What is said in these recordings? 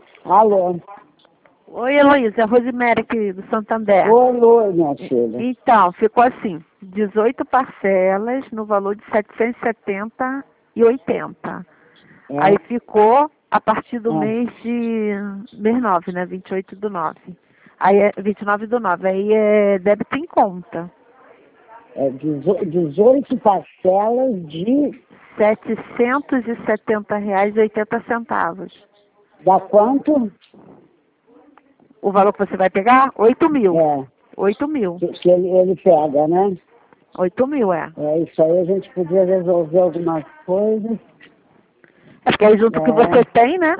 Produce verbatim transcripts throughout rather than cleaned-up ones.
Alô? Oi, Heloísa, é a Rosemary aqui do Santander. Oi, oi, minha filha. Então, ficou assim, dezoito parcelas no valor de setecentos e setenta e oitenta. É. Aí ficou a partir do É. mês de mês nove, né? vinte e oito do nove. Aí é vinte e nove do nove, aí é débito em conta. É dezoito parcelas de... setecentos e setenta reais e oitenta centavos. Dá quanto? O valor que você vai pegar? oito mil. É. oito mil. Que, que ele, ele pega, né? oito mil, é. É, isso aí a gente podia resolver algumas coisas. É porque aí junto É. que você tem, né?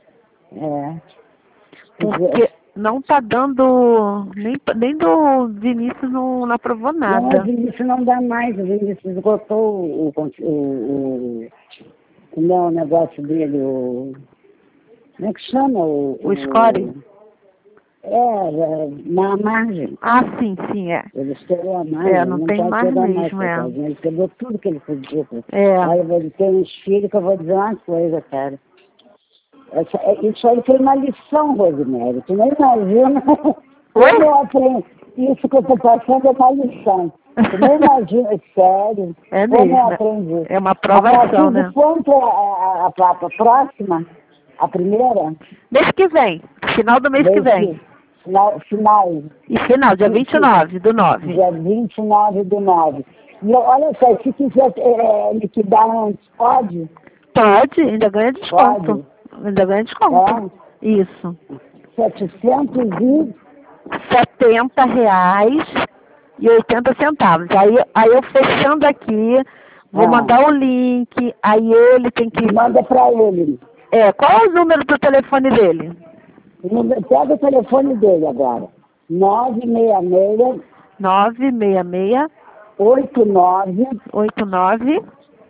É. Porque não tá dando, nem, nem do Vinícius não, não aprovou Não, nada. o Vinícius não dá mais, o Vinícius esgotou o, o, o, o, não, o negócio dele, o... Como é que chama? O, O score? É, é, na margem. Ah, sim, sim, é. Ele estourou a margem, É, não não tem pode mais pegar mesmo, mais, é. coitadinho. Ele pegou tudo que ele podia. É. Aí eu vou ter uns filhos que eu vou dizer uma coisa, cara. Essa, é, isso aí foi uma lição, Rosemary. Tu nem imagina como eu aprendi. Isso que eu estou passando é uma lição. Tu nem imagina, sério, É como eu mesmo. aprendi. É uma A aprovação, partir né? de quanto é a, a, a, a próxima? A primeira? Mês que vem. Final do mês que vem. Final, final. E final, dia vinte e nove do nove. Dia vinte e nove do nove. E olha só, se quiser é, liquidar antes, pode? Pode, ainda ganha desconto. Pode. Ainda ganha desconto. É. Isso. setecentos e setenta reais e oitenta centavos. Aí, aí eu fechando aqui, vou Ah. mandar o link, aí ele tem que... Manda para ele. É, qual é o número do telefone dele? Pega o telefone dele agora. nove seis seis, nove seis seis, oito nove, oito nove,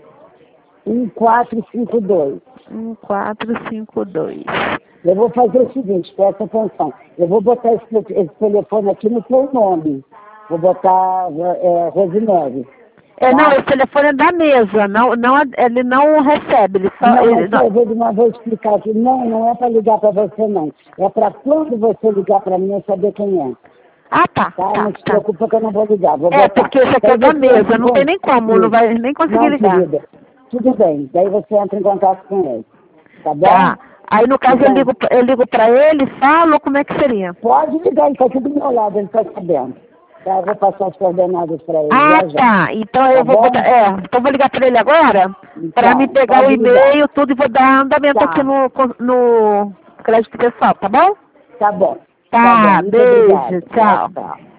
um quatro cinco dois. um quatro cinco dois. Eu vou fazer o seguinte, presta atenção. Eu vou botar esse, esse telefone aqui no seu nome. Vou botar é, Rosemary. É, Tá? não, esse telefone é da mesa, não, não, ele não recebe, ele só... Não, ele, mas eu vou, não, vou explicar aqui. Não, não é para ligar para você, não. É para quando você ligar para mim eu saber quem é. Ah, tá, Tá? tá, Não se tá. preocupa que eu não vou ligar. Vou É, botar. porque isso aqui é Daí da você mesa, entra não em tem nem como, contato. não vai nem conseguir Não, ligar. querida. Tudo bem. Daí você entra em contato com ele. Tá bom? Tá. Aí no caso Então, eu ligo, eu ligo pra ele, falo como é que seria. pode ligar, ele está aqui do meu lado, ele está sabendo. Tá? Eu vou passar as coordenadas para ele. Ah, Já, já. tá. Então eu Tá vou bom? botar, é, então eu vou ligar pra ele agora, pra Então, me pegar o pode ligar. e-mail, tudo, e vou dar andamento Tá. aqui no, no crédito pessoal, tá bom? Tá bom. Tá Tá, bom. Muito beijo, obrigada. tchau. Tchau, tchau.